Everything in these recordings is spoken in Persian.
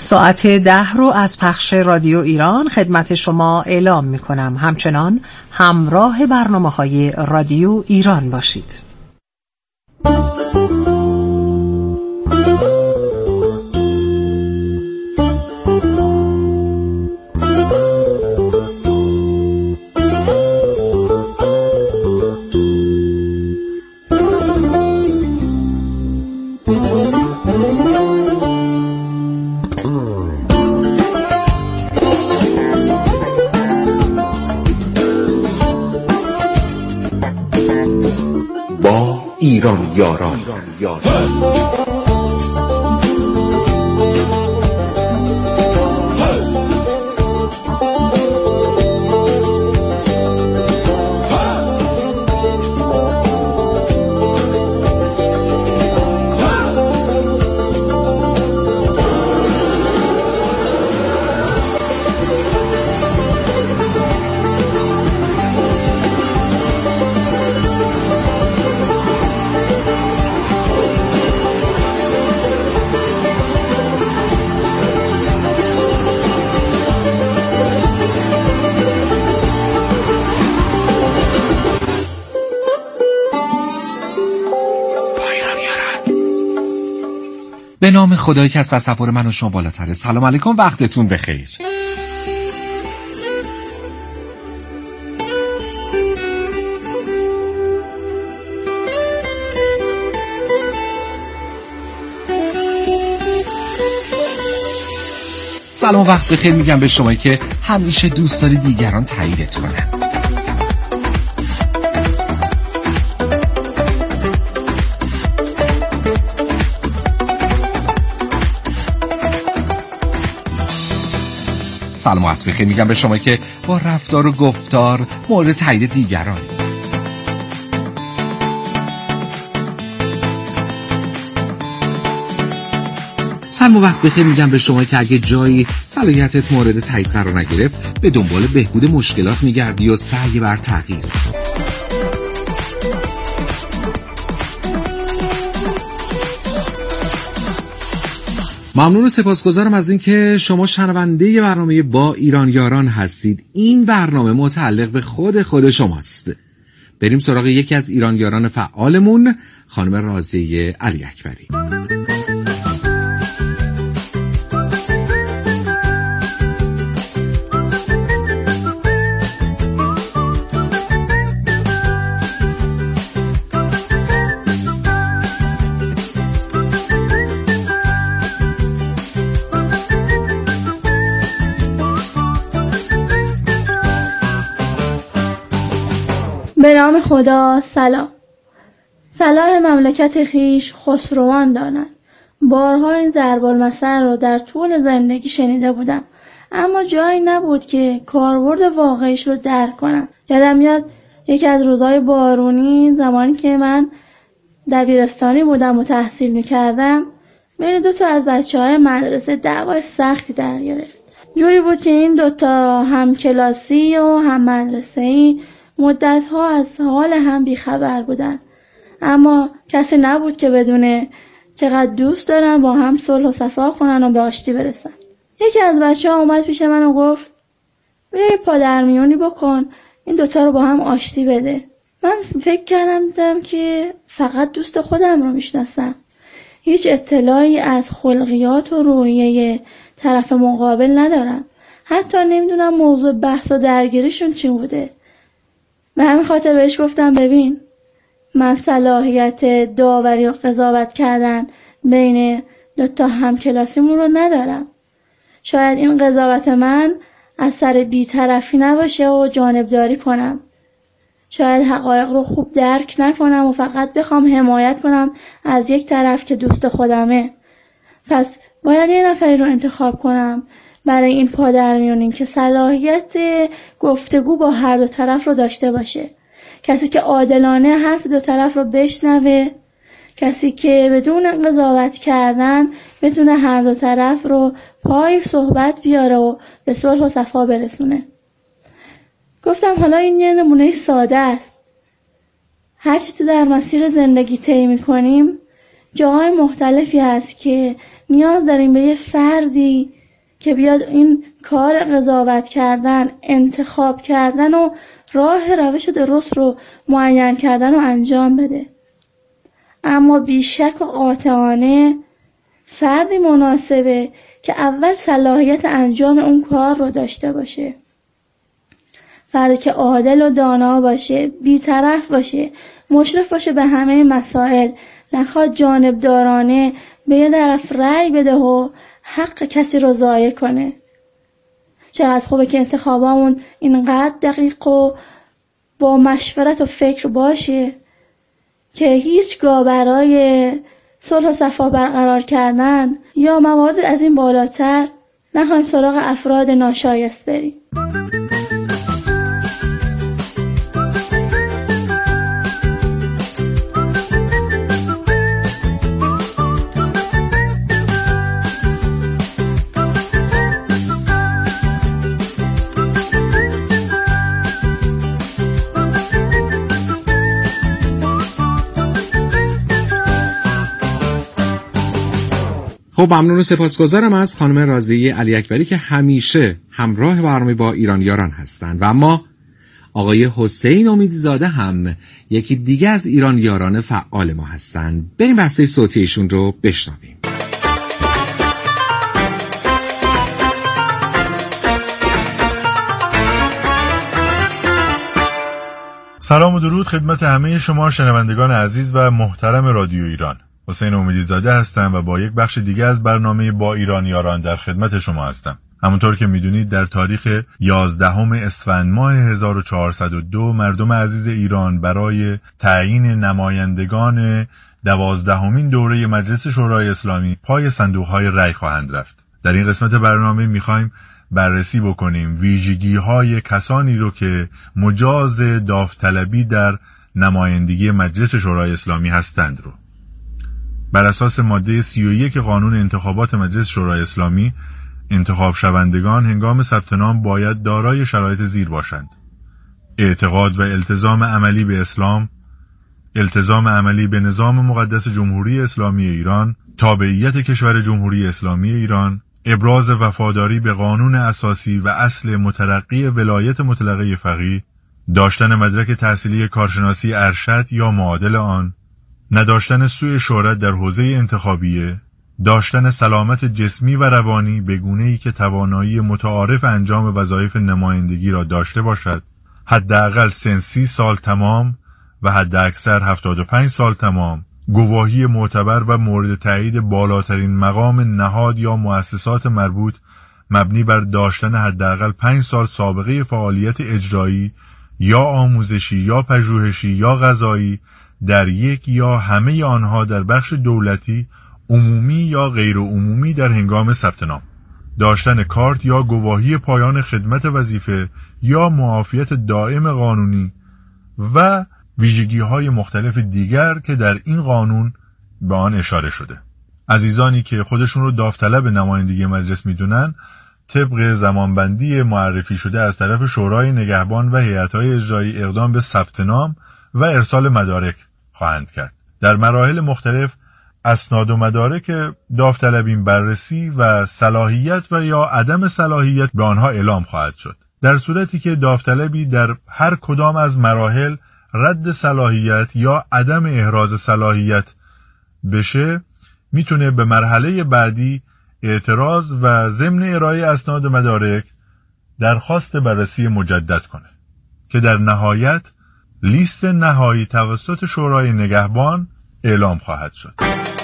ساعت 10 رو از پخش رادیو ایران خدمت شما اعلام می کنم. همچنان همراه برنامه‌های رادیو ایران باشید. ایران یاران به نام خدایی که از تصور من و شما بالاتره. سلام علیکم، وقتتون بخیر. سلام، وقت بخیر میگم به شما که همیشه دوست داری دیگران تاییدت کنن. سلام و عصر بخیر میگم به شما که با رفتار و گفتار مورد تایید دیگران. سلام و وقت بخیر میگم به شما که اگه جایی صلاحیتت مورد تایید قرار نگرفت به دنبال بهبود مشکلات میگردی و سعی بر تغییر. ممنون و سپاسگزارم از اینکه شما شنونده برنامه با ایران یاران هستید. این برنامه متعلق به خود شماست. بریم سراغ یکی از ایران یاران فعالمون، خانم راضیه علی اکبری. به نام خدا. سلام. صلاح مملکت خیش خسروان دانند. بارها این ضرب المثل رو در طول زندگی شنیده بودم، اما جایی نبود که کاربرد واقعیش رو درک کنم. یادم میاد یکی از روزهای بارونی، زمانی که من دبیرستانی بودم و تحصیل میکردم، بین دو تا از بچه‌های مدرسه دعوای سختی در گرفت. جوری بود که این دو تا هم کلاسی و هم مدرسه‌ای مدت‌ها از حال هم بیخبر بودن، اما کسی نبود که بدونه چقدر دوست دارن با هم صلح و صفا کنن و به آشتی برسن. یکی از بچه‌ها اومد پیش من و گفت بیا پادرمیونی بکن، این دوتا رو با هم آشتی بده. من فکر کردم که فقط دوست خودم رو میشناسم، هیچ اطلاعی از خلقیات و روحیه طرف مقابل ندارم، حتی نمیدونم موضوع بحث و درگیریشون چی بوده. به همین خاطر بهش گفتم ببین، من صلاحیت داوری و قضاوت کردن بین دوتا همکلاسیمون رو ندارم. شاید این قضاوت من از سر بی‌طرفی نباشه و جانبداری کنم. شاید حقایق رو خوب درک نکنم و فقط بخوام حمایت کنم از یک طرف که دوست خودمه. پس باید یه نفری رو انتخاب کنم برای این پادرمیونی که صلاحیت گفتگو با هر دو طرف رو داشته باشه. کسی که عادلانه حرف دو طرف رو بشنوه، کسی که بدون قضاوت کردن بتونه هر دو طرف رو پای صحبت بیاره و به صلح و صفا برسونه. گفتم حالا این یه نمونه ساده است. هر چیزی در مسیر زندگی طی می‌کنیم جاهای مختلفی هست که نیاز داریم به یه فردی که بیاد این کار قضاوت کردن، انتخاب کردن و راه روش درست رو معین کردن و انجام بده. اما بیشک و قاطعانه فردی مناسبه که اول صلاحیت انجام اون کار رو داشته باشه. فردی که عادل و دانا باشه، بی‌طرف باشه، مشرف باشه به همه مسائل، نخواد جانبدارانه به یه طرف رأی بده و حق کسی رو ضایع کنه. چقدر خوبه که انتخابامون اینقدر دقیق و با مشورت و فکر باشه که هیچگاه برای صلح و صفا برقرار کردن یا موارد از این بالاتر نخواهیم سراغ افراد ناشایست بریم. خب ممنون و سپاسگزارم از خانم راضیه علی اکبری که همیشه همراه برنامه با ایران یاران هستند و اما آقای حسین امیدزاده هم یکی دیگه از ایران یاران فعال ما هستند. بریم بحث صوتی ایشون رو بشنویم. سلام و درود خدمت همه شما شنوندگان عزیز و محترم رادیو ایران. حسین امیدزاده هستم و با یک بخش دیگه از برنامه با ایران یاران در خدمت شما هستم. همونطور که میدونید در تاریخ 11 اسفند ماه 1402 مردم عزیز ایران برای تعیین نمایندگان 12مین دوره مجلس شورای اسلامی پای صندوق‌های رای خواهند رفت. در این قسمت برنامه میخوایم بررسی بکنیم ویژگی‌های کسانی رو که مجاز داوطلبی در نمایندگی مجلس شورای اسلامی هستند رو. بر اساس ماده 31 قانون انتخابات مجلس شورای اسلامی، انتخاب شوندگان هنگام ثبت نام باید دارای شرایط زیر باشند: اعتقاد و التزام عملی به اسلام، التزام عملی به نظام مقدس جمهوری اسلامی ایران، تابعیت کشور جمهوری اسلامی ایران، ابراز وفاداری به قانون اساسی و اصل مترقی ولایت مطلقه فقیه، داشتن مدرک تحصیلی کارشناسی ارشد یا معادل آن، نداشتن سوء شهرت در حوزه انتخابیه، داشتن سلامت جسمی و روانی به گونه‌ای که توانایی متعارف انجام وظایف نمایندگی را داشته باشد، حداقل سن 30 سال تمام و حداکثر 75 سال تمام، گواهی معتبر و مورد تایید بالاترین مقام نهاد یا مؤسسات مربوط مبنی بر داشتن حداقل 5 سال سابقه فعالیت اجرایی یا آموزشی یا پژوهشی یا قضایی در یک یا همه آنها در بخش دولتی، عمومی یا غیر عمومی در هنگام ثبت نام، داشتن کارت یا گواهی پایان خدمت وظیفه یا معافیت دائم قانونی و ویژگی‌های مختلف دیگر که در این قانون به آن اشاره شده. عزیزانی که خودشون رو داوطلب نمایندگی مجلس میدونن، طبق زمانبندی معرفی شده از طرف شورای نگهبان و هیئت‌های اجرایی اقدام به ثبت نام و ارسال مدارک خواهند کرد. در مراحل مختلف اسناد و مدارک داوطلبین بررسی و صلاحیت و یا عدم صلاحیت به آنها اعلام خواهد شد. در صورتی که داوطلبی در هر کدام از مراحل رد صلاحیت یا عدم احراز صلاحیت بشه، میتونه به مرحله بعدی اعتراض و ضمن ارائه اسناد و مدارک درخواست بررسی مجدد کنه که در نهایت لیست نهایی توسط شورای نگهبان اعلام خواهد شد.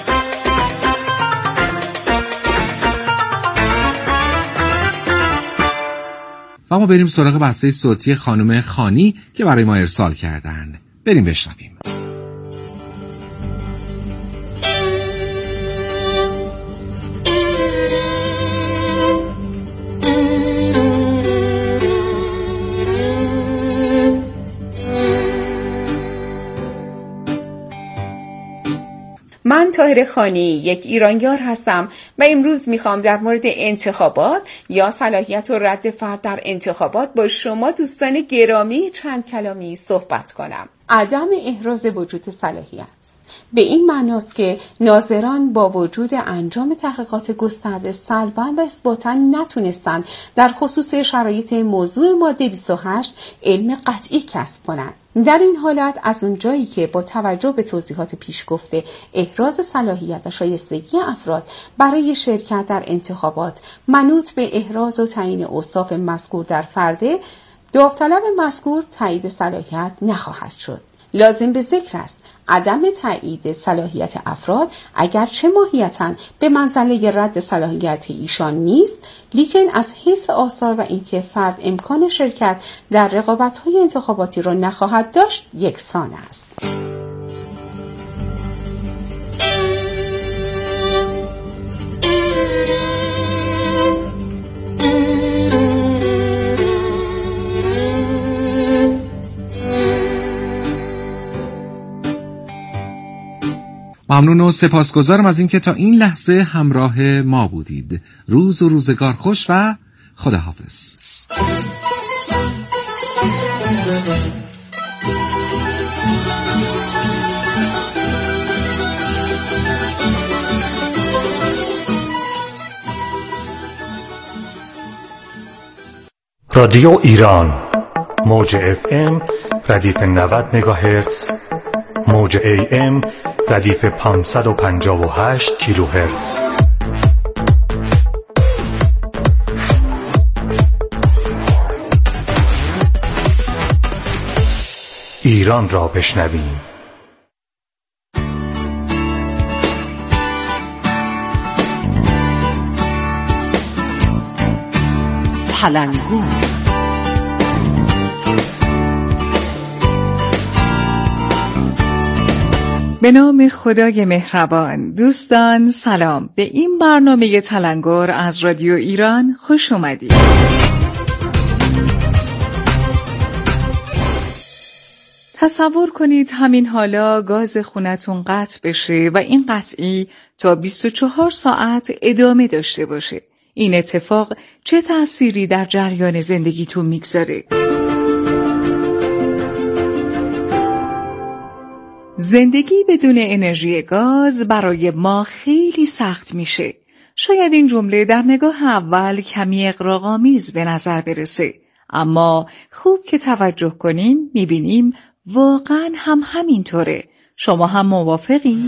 و ما بریم سراغ بسته صوتی خانم خانی که برای ما ارسال کردن. بریم بشنویم. من طاهره خانی یک ایرانیار هستم و امروز میخوام در مورد انتخابات یا صلاحیت و رد فرد در انتخابات با شما دوستان گرامی چند کلامی صحبت کنم. عدم احراز وجود صلاحیت به این معناست که ناظران با وجود انجام تحقیقات گسترده سلباً و اثباتاً نتونستند در خصوص شرایط موضوع ماده 28 علم قطعی کسب کنند. در این حالت از اونجایی که با توجه به توضیحات پیش گفته احراز صلاحیت و شایستگی افراد برای شرکت در انتخابات منوط به احراز و تعیین اوصاف مذکور در فرده، داوطلب مذکور تایید صلاحیت نخواهد شد. لازم به ذکر است عدم تایید صلاحیت افراد اگرچه ماهیتاً به منزله رد صلاحیت ایشان نیست، لیکن از حیث آثار و اینکه فرد امکان شرکت در رقابت‌های انتخاباتی را نخواهد داشت یکسان است. ممنون و سپاسگزارم از اینکه تا این لحظه همراه ما بودید. روز و روزگار خوش و خداحافظ. رادیو ایران، موج FM ردیف 90 مگاهرتز، موج AM ردیف 558 کیلوهرتز. ایران را بشنویم. تلنگور. به نام خدای مهربان. دوستان سلام، به این برنامه تلنگور از رادیو ایران خوش اومدید. تصور کنید همین حالا گاز خونتون قطع بشه و این قطعی تا 24 ساعت ادامه داشته باشه. این اتفاق چه تأثیری در جریان زندگیتون میگذاره؟ زندگی بدون انرژی گاز برای ما خیلی سخت میشه. شاید این جمله در نگاه اول کمی اغراق‌آمیز به نظر برسه، اما خوب که توجه کنیم میبینیم واقعاً هم همینطوره. شما هم موافقی؟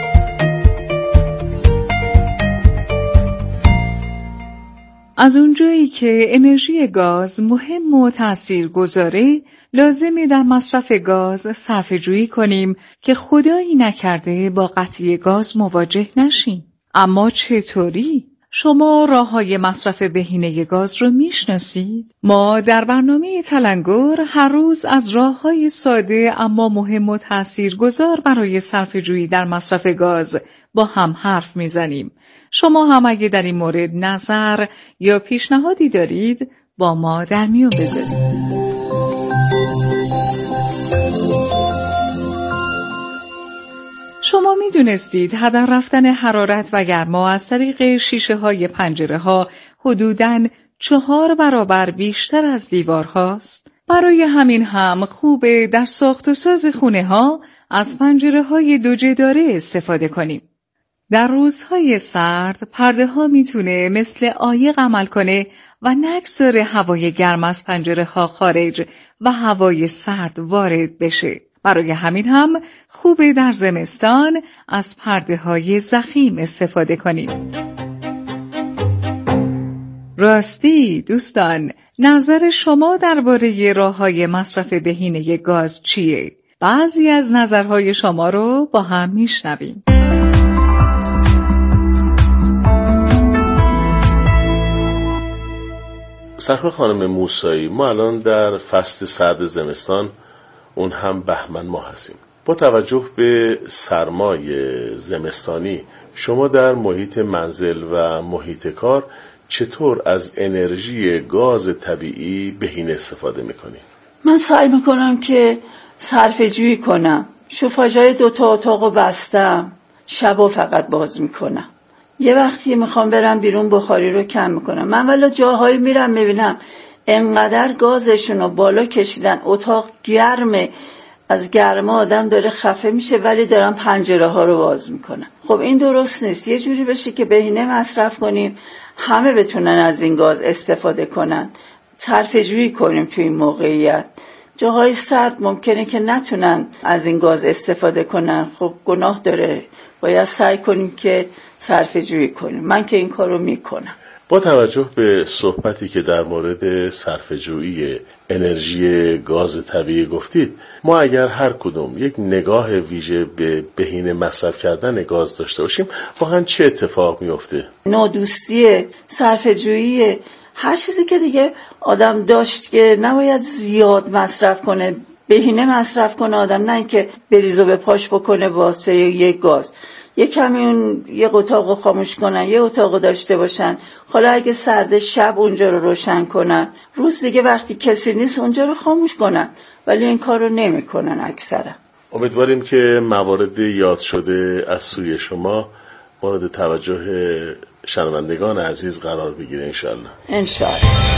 از اونجایی که انرژی گاز مهم و تاثیرگذاره، لازمه در مصرف گاز صرفه‌جویی کنیم که خدایی نکرده با قطعی گاز مواجه نشیم. اما چطوری؟ شما راه‌های مصرف بهینه گاز رو میشناسید؟ ما در برنامه تلنگور هر روز از راه‌های ساده اما مهم و تاثیرگذار برای صرفه‌جویی در مصرف گاز با هم حرف میزنیم. شما هم اگه در این مورد نظر یا پیشنهادی دارید با ما در میون بذارید. شما میدونستید هدر رفتن حرارت و گرما از طریق شیشه های پنجره ها حدوداً 4 برابر بیشتر از دیوار هاست؟ برای همین هم خوبه در ساخت و ساز خونه ها از پنجره های 2 جداره استفاده کنیم. در روزهای سرد پرده ها میتونه مثل عایق عمل کنه و نگذاره هوای گرم از پنجره ها خارج و هوای سرد وارد بشه. برای همین هم خوبه در زمستان از پرده های ضخیم استفاده کنیم. راستی دوستان، نظر شما درباره راه‌های مصرف بهینه گاز چیه؟ بعضی از نظرهای شما رو با هم میشنویم. سرکار خانم موسایی، ما الان در فصل سرد زمستان، اون هم بهمن ماه هستیم. با توجه به سرمای زمستانی، شما در محیط منزل و محیط کار چطور از انرژی گاز طبیعی بهینه استفاده میکنید؟ من سعی میکنم که صرفه جویی کنم. شوفاژهای 2 اتاقو بستم، شبا فقط باز میکنم. یه وقتی میخوام برم بیرون بخاری رو کم میکنم. من ولی جاهایی میرم میبینم انقدر گازشون رو بالا کشیدن، اتاق گرمه، از گرما آدم داره خفه میشه ولی دارن پنجره ها رو باز میکنن. خب این درست نیست. یه جوری بشه که بهینه مصرف کنیم، همه بتونن از این گاز استفاده کنن. صرفه جویی کنیم تو این موقعیت. جاهای سرد ممکنه که نتونن از این گاز استفاده کنن، خب گناه داره. باید سعی کنیم که صرفه جویی کنیم. من که این کارو میکنم. با توجه به صحبتی که در مورد صرفه‌جویی انرژی گاز طبیعی گفتید، ما اگر هر کدوم یک نگاه ویژه به بهینه مصرف کردن گاز داشته باشیم، واقعا چه اتفاق میفته؟ نادوستی، صرفه‌جویی، هر چیزی که دیگه آدم داشت که نباید زیاد مصرف کنه، بهینه مصرف کنه آدم، نه اینکه بریزو به پاش بکنه واسه یک گاز. یه کمی اون یه اتاقو خاموش کنن، یه اتاقو داشته باشن. حالا اگه سرده شب اونجا رو روشن کنن، روز دیگه وقتی کسی نیست اونجا رو خاموش کنن، ولی این کار رو نمی کنن اکثرا. امیدواریم که موارد یاد شده از سوی شما مورد توجه شنوندگان عزیز قرار بگیره انشالله. انشالله.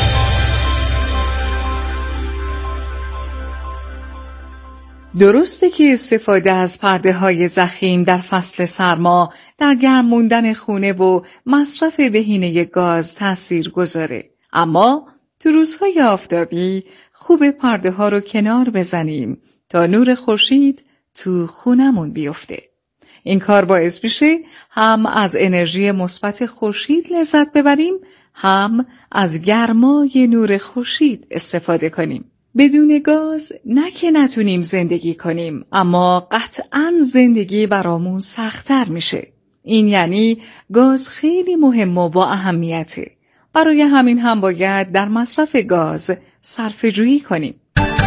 درسته که استفاده از پرده‌های ضخیم در فصل سرما در گرم موندن خونه و مصرف بهینه گاز تأثیر گذاره، اما تو روزهای آفتابی خوب پرده‌ها رو کنار بزنیم تا نور خورشید تو خونمون بیفته. این کار باعث میشه هم از انرژی مثبت خورشید لذت ببریم، هم از گرمای نور خورشید استفاده کنیم. بدون گاز نه که نتونیم زندگی کنیم، اما قطعاً زندگی برامون سخت‌تر میشه. این یعنی گاز خیلی مهم و با اهمیته. برای همین هم باید در مصرف گاز صرفه‌جویی کنیم.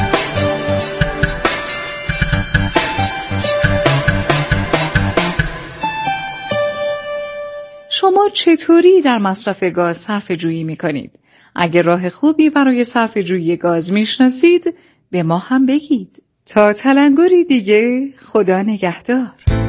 شما چطوری در مصرف گاز صرفه‌جویی میکنید؟ اگر راه خوبی برای صرفه‌جویی گاز میشناسید به ما هم بگید. تا تلنگری دیگه، خدا نگهدار.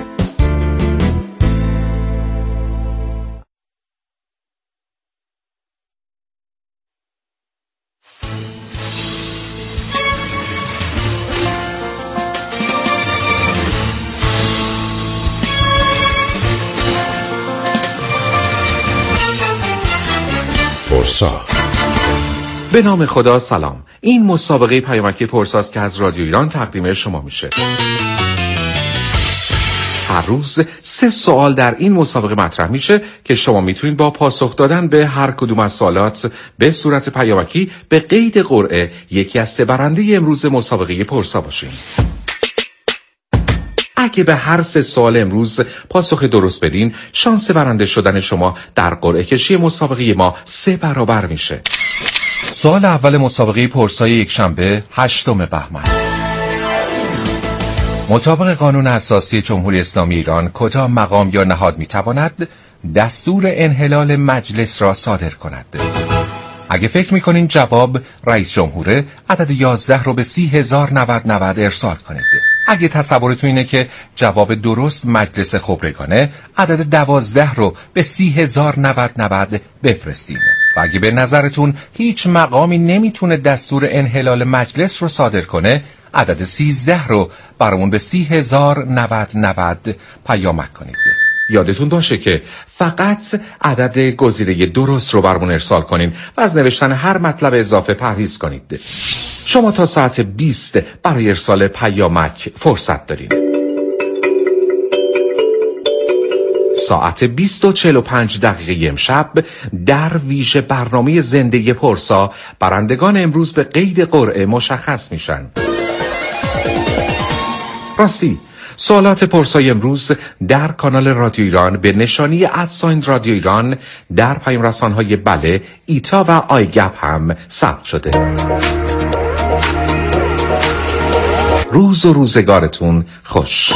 پرسا. به نام خدا سلام. این مسابقه پیامکی پرساست که از رادیو ایران تقدیم شما میشه. هر روز 3 سوال در این مسابقه مطرح میشه که شما میتونید با پاسخ دادن به هر کدوم از سوالات به صورت پیامکی به قید قرعه یکی از 3 برنده امروز مسابقه پرسا باشین. اگه به هر 3 سوال امروز پاسخ درست بدین، شانس برنده شدن شما در قرعه کشی مسابقه ما 3 برابر میشه. سوال اول مسابقه پرسای یکشنبه 8 بهمن. مطابق قانون اساسی جمهوری اسلامی ایران، کدام مقام یا نهاد میتواند دستور انحلال مجلس را صادر کند؟ اگه فکر میکنین جواب رئیس جمهوره، عدد 11 رو به 30,090 ارسال کنید. اگه تصورتون اینه که جواب درست مجلس خبرگانه، عدد 12 رو به 30,090 بفرستین. و اگه به نظرتون هیچ مقامی نمیتونه دستور انحلال مجلس رو صادر کنه، عدد 13 رو برامون به 30,090 پیامک کنید. یادتون باشه که فقط عدد گزینه درست رو برامون ارسال کنین و از نوشتن هر مطلب اضافه پرهیز کنید. شما تا ساعت 20 برای ارسال پیامک فرصت دارین. ساعت 20:45 امشب در ویژه برنامه زنده پرسا برندگان امروز به قید قرعه مشخص میشن. راستی سوالات پرسای امروز در کانال رادیو ایران به نشانی @ رادیو ایران در پیام رسان‌های بله، ایتا و آیگپ هم ثبت شده. روز و روزگارتون خوش.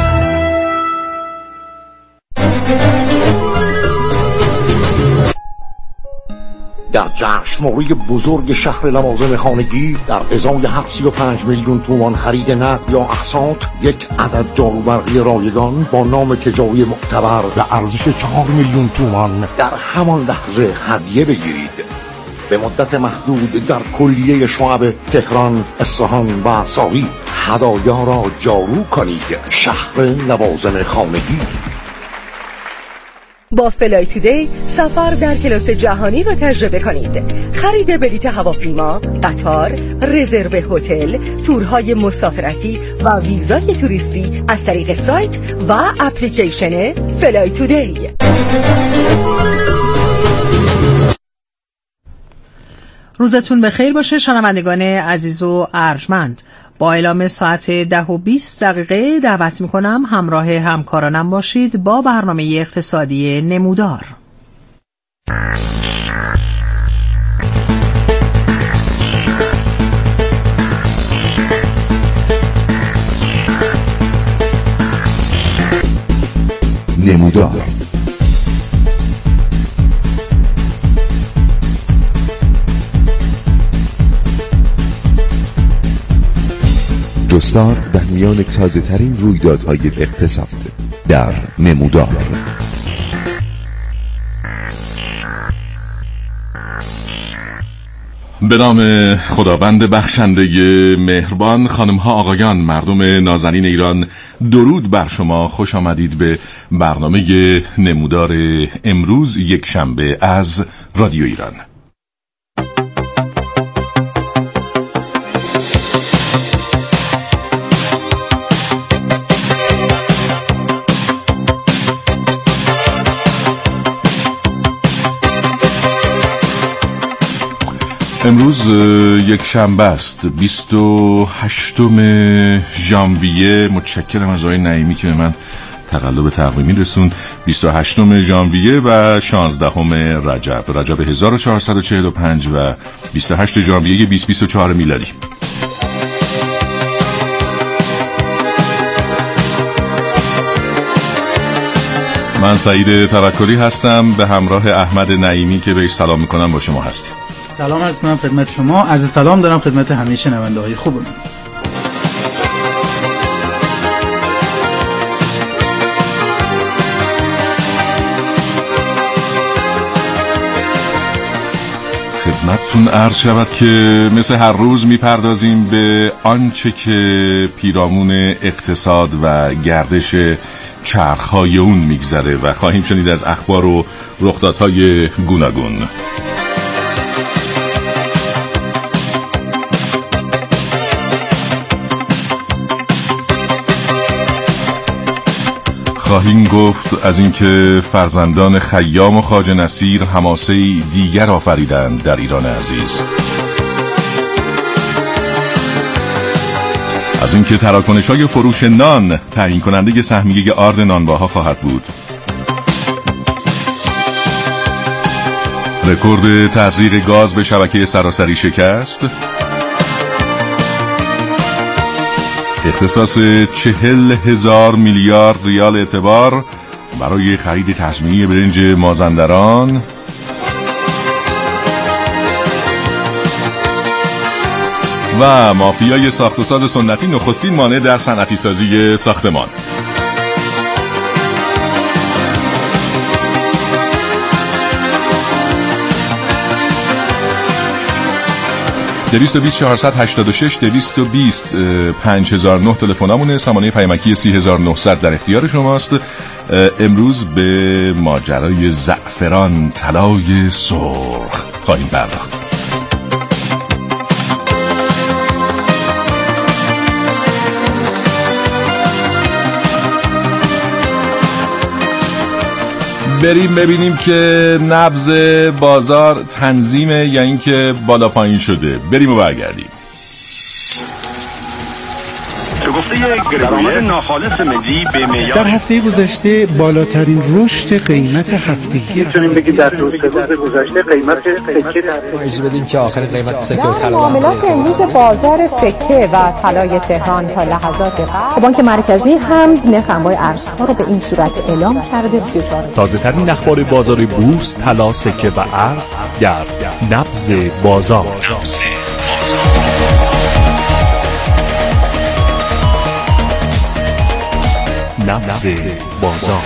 در جشنواره بزرگ شهر لوازم خانگی در ازای هر 35 میلیون تومان خرید نقد یا اقساط، یک عدد جاروبرقی رایگان با نام تجاری معتبر به ارزش 4 میلیون تومان در همان لحظه هدیه بگیرید. به مدت محدود در کلیه شعب تهران، اصفهان و ساقی. هدایا را جارو کنید. شهر لوازم خانگی. با فلای تودی سفر در کلاس جهانی را تجربه کنید. خرید بلیط هواپیما، قطار، رزرو هتل، تورهای مسافرتی و ویزای توریستی از طریق سایت و اپلیکیشن فلای تودی. روزتون بخیر باشه شنوندگان عزیز و ارجمند. با اعلام ساعت 10:20 دعوت میکنم همراه همکارانم باشید با برنامه اقتصادی نمودار. نمودار جستار در میان تازه ترین رویدادهای اقتصاد در نمودار. به نام خداوند بخشنده مهربان. خانم‌ها آقایان، مردم نازنین ایران، درود بر شما. خوش آمدید به برنامه نمودار امروز یک شنبه از رادیو ایران. امروز یک شنبه است، 28 ژانویه. متشکرم از آقای نعیمی که به من تقلب تقویمی رسون. 28 ژانویه و 16 رجب 1445 و 28 ژانویه 2024 میلادی. من سعید توکلی هستم به همراه احمد نعیمی که بهش سلام میکنم. با شما هستیم. سلام عرض کنم خدمت شما. عرض سلام دارم خدمت همه شنونده های خوبمون. خدمتتون عرض شود که مثل هر روز میپردازیم به آنچه که پیرامون اقتصاد و گردش چرخهای اون میگذره و خواهیم شنید از اخبار و رخدادهای گوناگون. خواهیم گفت از اینکه فرزندان خیام و خواجه نصیر حماسه دیگر آفریدند در ایران عزیز. از اینکه تراکنش‌های فروش نان تعیین کننده سهمیه آرد نانواها خواهد بود. رکورد تزریق گاز به شبکه سراسری شکست. اختصاص 40,000 میلیارد ریال اعتبار برای خرید تجمیعی برنج مازندران. و مافیای ساخت و ساز سنتی نخستین مانع در صنعتی سازی ساختمان. دویست و 486 220 5009 تلفنمونه. سامانه پیامکی 3900 در اختیار شماست. امروز به ماجرای زعفران طلای سرخ خواهیم پرداخت. بریم ببینیم که نبض بازار تنظیمه یا اینکه بالا پایین شده. بریم و برگردیم. درآمد ناخالص ملی به معیار در هفته گذشته بالاترین رشد قیمت هفتگی میتونیم بگید در روز گذشته قیمت سکه اجازه بدیم که آخرین قیمت سکه و طلا معاملات امروز بازار سکه و طلای تهران تا لحظات قبل بانک مرکزی هم نرخ انواع ارزها رو به این صورت اعلام کرده. 34 تازه‌ترین اخبار بازار بورس، طلا، سکه و ارز در نبض بازار. نبض بازار.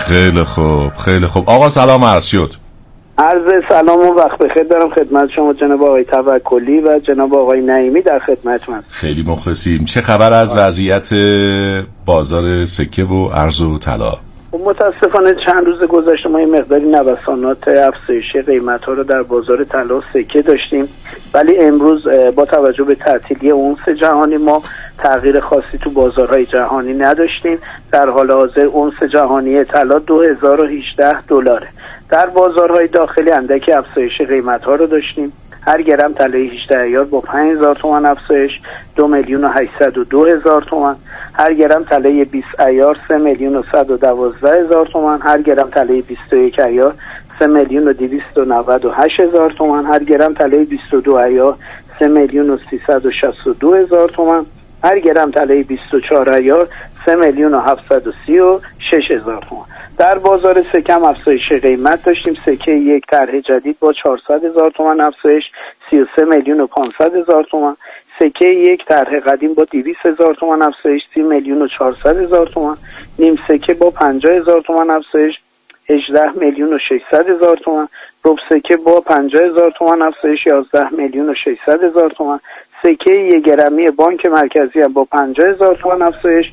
خیلی خوب خیلی خوب. آقا سلام عرض شد. عرض سلام و وقت بخیر دارم خدمت شما جناب آقای توکلی و جناب آقای نعیمی در خدمتتون. خیلی مخلصیم. چه خبر از وضعیت بازار سکه و ارز و طلا؟ متاسفانه چند روز گذشته ما یه مقداری نوسانات افزایش قیمت‌ها رو در بازار طلا و سکه داشتیم، ولی امروز با توجه به تعطیلی اونس جهانی ما تغییر خاصی تو بازارهای جهانی نداشتیم. در حال حاضر اونس جهانی طلا $2018. در بازارهای داخلی اندکی افزایش قیمت‌ها رو داشتیم. هر گرم طلای 18 ایار با 5000 تومان افزایش 2,802,000 تومان. هر گرم طلای 20 ایار 3,112,000 تومان. هر گرم طلای 21 ایار 3,298,000 تومان. هر گرم طلای 22 ایار 3,362,000 تومان. هر گرم طلای 24 ایار 3,736,000 تومان. در بازار سکه هم افزایش قیمت داشتیم. سکه یک طرح جدید با 400,000 تومان افزایش 33,500,000 تومان. سکه یک طرح قدیم با 200,000 تومان افزایش 30,400,000 تومان. نیم سکه با 50,000 تومان افزایش 18,600,000 تومان. ربع سکه با 50,000 تومان افزایش 11,600,000 تومان. سکه یک گرمی بانک مرکزی هم با 50,000 تومان افزایش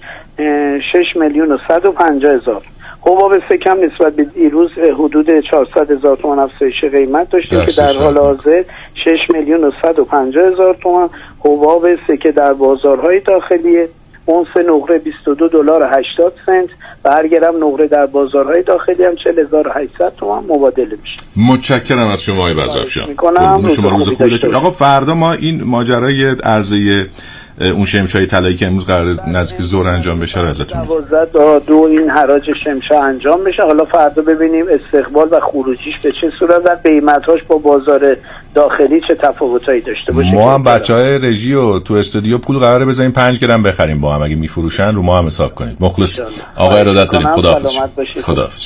6,150,000. حباب سکه هم نسبت به دیروز حدود 400,000 تومان افزایش قیمت داشتیم که در حال حاضر 6,150,000 تومان. حباب سکه در بازارهای داخلی اونس نقره $22.80 و هر گرم نقره در بازارهای داخلی هم 40,800 تومان مبادله میشه. متشکرم از شما آقای وظافشان. شما روز خوبی داشتید. آقا فردا ما این ماجرای عرضه اون شمشای طلایی که امروز قرار نزدیک ظهر انجام بشه رو ازتون 12 این حراج شمشا انجام بشه. حالا فردا ببینیم استقبال و خروجیش به چه صورت و قیمتاش با بازار داخلی چه تفاوتایی داشته باشه. ما هم بچهای رژی و تو استودیو پول قراره بزنیم 5 گرم بخریم با هم، اگه میفروشن رو ما هم حساب کنید. مخلص. آقا ارادت دارید. خداحافظ. خداحافظ.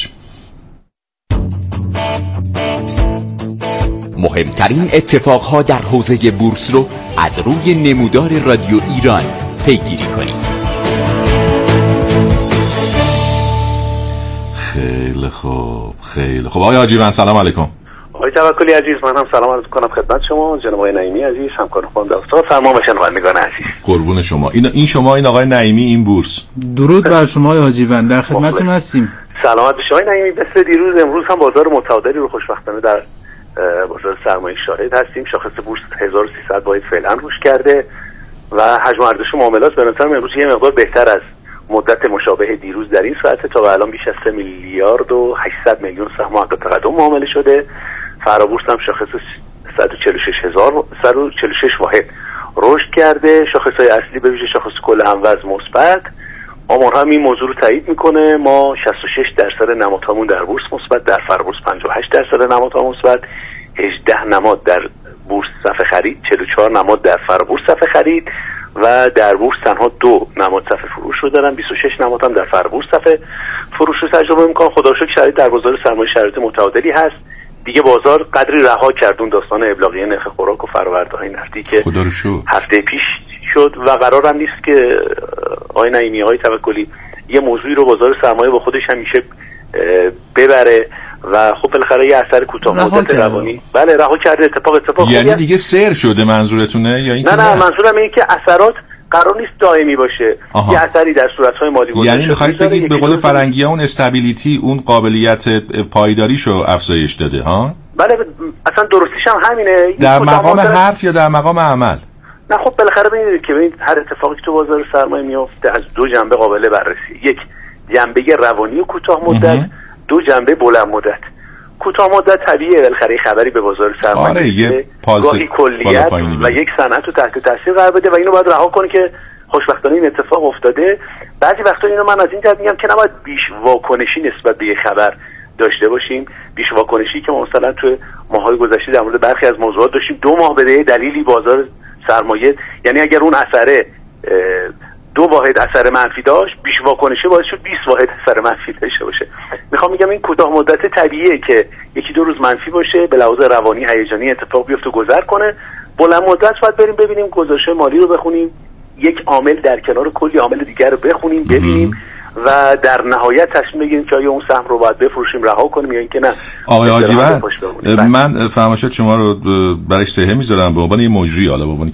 مهمترین اتفاقها در حوزه بورس رو از روی نمودار رادیو ایران پیگیری کنید. خیلی خوب خیلی خوب. آقای حاجیوند سلام علیکم. آقای توکلی عزیز، من هم سلام عرض می‌کنم خدمت شما جناب آقای نعیمی عزیز، همکار خودم در اتاق فرمان و شنوندگان عزیز. قربون شما. این شما، این آقای نعیمی، این بورس. درود بر شما آقای حاجیوند، در خدمتتون هستیم. سلامت باشید آقای نعیمی. مثل دیروز امروز هم بازار متعادلی رو خوشبختانه در بازار سرمایه شاهد هستیم. شاخص بورس 1300 واحد فعلا رشد کرده و حجم ارزش معاملات به نظر من امروز یه مقدار بهتر از مدت مشابه دیروز در این ساعت تا به الان بیش از 3,800,000,000 سهم حق تقدم معامله شده. فرابورس هم شاخص 146 واحد رشد کرده. شاخص‌های اصلی به ویژه شاخص کل هموزن مثبت. آمار هم این موضوع رو تایید میکنه. ما 66% نمادهامون در بورس مثبت، در فرابورس 58% نمادها مثبت، 18 نماد در بورس صفحه خرید، 44 نماد در فرابورس صفحه خرید و در بورس تنها 2 نماد صفحه فروش رو دارن. 26 نماد هم در فرابورس صفحه فروش رو تجربه میکنن. خدا رو شکر شرایط در بازار سرمایه شرایط متعادلی هست. دیگه بازار قدری رها کرد اون داستان ابلاغیه نرخ خوراک و فرآورده‌های نفتی که هفته پیش شد و قرار هم نیست که آقای نعیمی آقای توکلی یه موضوعی رو بازار سرمایه با خودش همیشه ببره و خب بالاخره یه اثر کوتاه مدت روانی بله رها کرده. اتفاق یعنی دیگه سر شده منظورتونه یا اینکه نه منظورم اینه که اثرات قرار نیست دائمی باشه. یه اثری در صورت‌های مالی گذاشته. یعنی می‌خواید بگید به قول فرنگی‌ها اون استابیلیتی، اون قابلیت پایداریشو افزایش داده ها؟ بله اصلا درستیش هم همینه. در مقام حرف یا در مقام عمل؟ نه خب بالاخره ببینید که هر اتفاقی که تو بازار سرمایه میفته از دو جنبه قابل بررسی. یک جنبه روانی و کوتاه مدت، دو جنبه بلند مدت. کوتاه مدت طبیعیه بالاخره خبری به بازار سرمایه گاهی کلیت و یک صنعت رو تحت تاثیر قرار بده و اینو باید رها کنه که خوشبختانه این اتفاق افتاده. بعضی وقتا اینو من از این جهت میگم که نباید بیش واکنشی نسبت به یک خبر داشته باشیم. بیش واکنشی که مثلا تو ماهای گذشته در مورد برخی از موضوعات داشتیم 2 ماه به دلیلی بازار سرمایه، یعنی اگر اون اثره 2 واحد اثر منفی داشت، بیش واکنشی باعث شد 20 واحد اثر منفی داشته باشه. میخوام بگم این کوتاه مدت طبیعیه که 1-2 روز منفی باشه، به لحاظ روانی هیجانی اتفاق بیفته گذر کنه. بلند مدت باید بریم ببینیم گزارش مالی رو بخونیم، یک عامل در کنار کلی عامل دیگر رو بخونیم ببینیم و در نهایت تصمیم بگیریم که آیا اون سهم رو باید بفروشیم رها کنیم یا اینکه نه. آقای حاجیوند، من فرمایشات شما رو برای صحه میذارم به عنوان یه مجری، حالا به عنوان